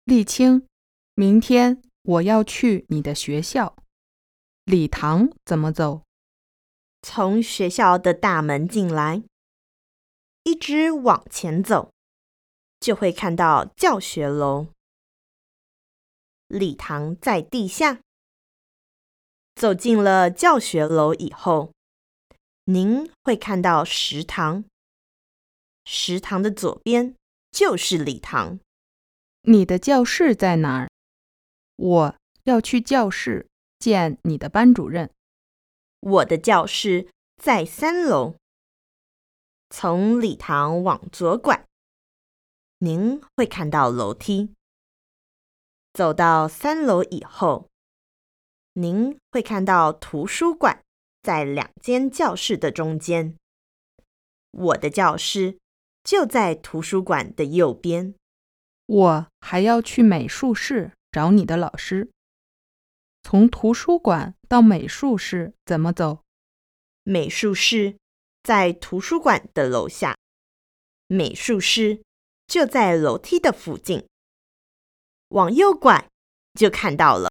沥青，明天我要去你的学校。礼堂怎么走？ 从学校的大门进来，一直往前走，就会看到教学楼。礼堂在地下。走进了教学楼以后，您会看到食堂。食堂的左边就是礼堂。 你的教室在哪儿？我要去教室见你的班主任。 我的教室在3楼。从礼堂往左拐，您会看到楼梯。走到3楼以后，您会看到图书馆在2间教室的中间。我的教室就在图书馆的右边。 我还要去美术室找你的老师。从图书馆到美术室怎么走？ 美术室在图书馆的楼下，美术室就在楼梯的附近。往右拐就看到了。